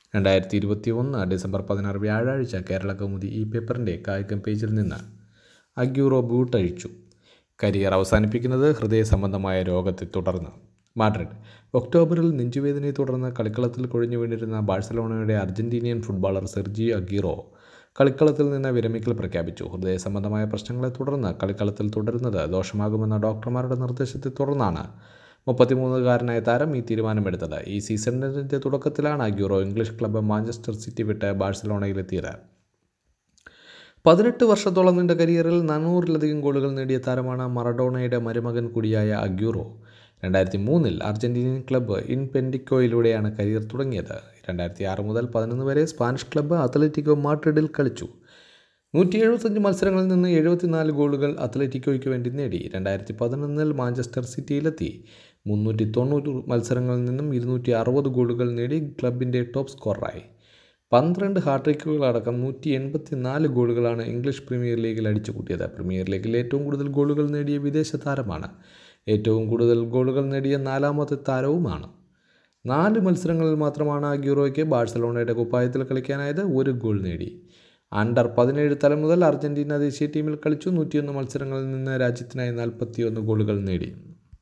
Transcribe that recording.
2021 December 16 വ്യാഴാഴ്ച കേരള കൗമുദി ഈ പേപ്പറിൻ്റെ കായികം പേജിൽ നിന്ന് അഗ്യൂറോ ബൂട്ടഴിച്ചു. കരിയർ അവസാനിപ്പിക്കുന്നത് ഹൃദയ സംബന്ധമായ രോഗത്തെ തുടർന്ന്. മാഡ്രിഡ്. ഒക്ടോബറിൽ നെഞ്ചുവേദനയെ തുടർന്ന് കളിക്കളത്തിൽ കൊഴിഞ്ഞു വീണിരുന്ന ബാഴ്സലോണയുടെ അർജന്റീനിയൻ ഫുട്ബോളർ സെർജിയോ അഗ്യൂറോ കളിക്കളത്തിൽ നിന്ന് വിരമിക്കൽ പ്രഖ്യാപിച്ചു. ഹൃദയ സംബന്ധമായ പ്രശ്നങ്ങളെ തുടർന്ന് കളിക്കളത്തിൽ തുടരുന്നത് ദോഷമാകുമെന്ന ഡോക്ടർമാരുടെ നിർദ്ദേശത്തെ തുടർന്നാണ് 33-കാരനായ താരം ഈ തീരുമാനമെടുത്തത്. ഈ സീസണിൻ്റെ തുടക്കത്തിലാണ് Aguero English club Manchester City വിട്ട് ബാഴ്സലോണയിലെത്തിയത്. 18 വർഷത്തോളം നീണ്ട കരിയറിൽ 400-ലധികം ഗോളുകൾ നേടിയ താരമാണ് മറഡോണയുടെ മരുമകൻ കൂടിയായ അഗ്യൂറോ. 2003-ൽ അർജന്റീനിയൻ ക്ലബ്ബ് ഇൻപെൻഡിക്കോയിലൂടെയാണ് കരിയർ തുടങ്ങിയത്. 2006 മുതൽ 2011 വരെ സ്പാനിഷ് ക്ലബ്ബ് അത്ലറ്റിക്കോ മാഡ്രിഡിൽ കളിച്ചു. 175 മത്സരങ്ങളിൽ നിന്ന് 74 ഗോളുകൾ അത്ലറ്റിക്കോയ്ക്ക് വേണ്ടി നേടി. 2011-ൽ മാഞ്ചസ്റ്റർ സിറ്റിയിലെത്തി. 390 മത്സരങ്ങളിൽ നിന്നും 260 ഗോളുകൾ നേടി ക്ലബിൻ്റെ ടോപ്പ് സ്കോററായി. 12 ഹാട്രിക്കുകളടക്കം 184 ഗോളുകളാണ് ഇംഗ്ലീഷ് പ്രീമിയർ ലീഗിൽ അടിച്ചുകൂട്ടിയത്. പ്രീമിയർ ലീഗിൽ ഏറ്റവും കൂടുതൽ ഗോളുകൾ നേടിയ വിദേശ താരമാണ്. ഏറ്റവും കൂടുതൽ ഗോളുകൾ നേടിയ 4ാമത്തെ താരവുമാണ്. 4 മത്സരങ്ങളിൽ മാത്രമാണ് അഗ്യൂറോയ്ക്ക് ബാഴ്സലോണയുടെ കുപ്പായത്തിൽ കളിക്കാനായത്. 1 ഗോൾ നേടി. അണ്ടർ 17 തലം മുതൽ അർജന്റീന ദേശീയ ടീമിൽ കളിച്ചു. 101 മത്സരങ്ങളിൽ നിന്ന് രാജ്യത്തിനായി 41 ഗോളുകൾ നേടി.